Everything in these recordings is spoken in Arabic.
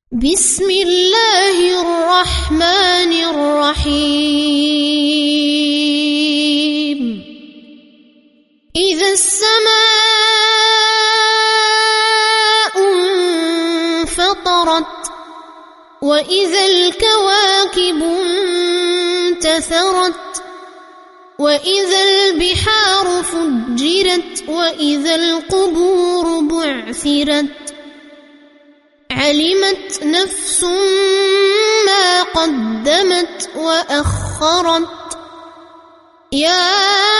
بسم الله الرحمن الرحيم إذا السماء انفطرت وإذا الكواكب انتثرت وإذا البحار فجرت وإذا القبور بعثرت علمت نفس ما قدمت وأخرت يا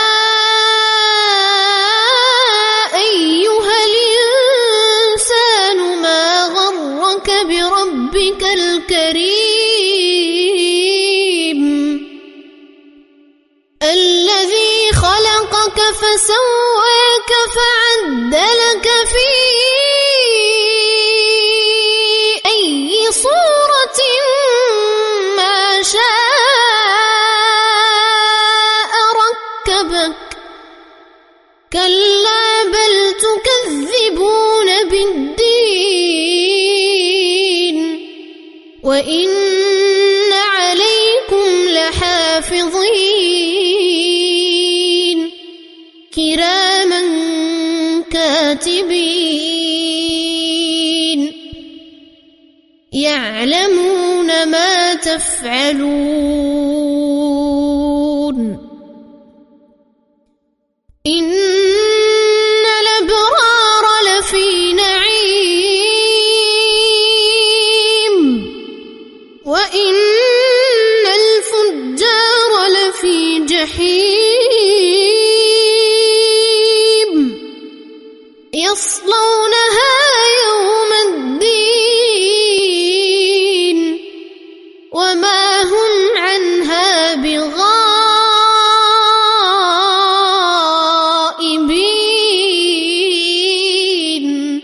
أيها الإنسان ما غرك بربك الكريم الذي خلقك فسواك فعدلك في صورة ما شاء ركبك كلا بل تكذبون بالدين وإن عليكم لحافظين كراما كاتبين يعلمون ما تفعلون إن الأبرار لفي نعيم وإن الفجار لفي جحيم يصلونها يوم الدين وما هم عنها بغائبين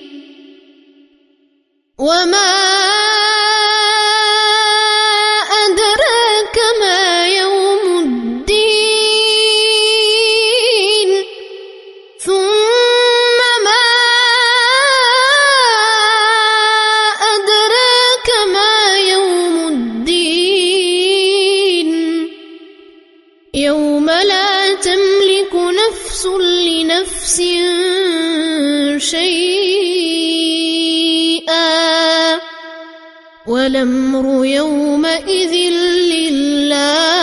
وما أدراك ما يوم الدين ثم ما أدراك ما يوم الدين يوم لا تملك نفس لنفس شيئا والأمر يومئذ لله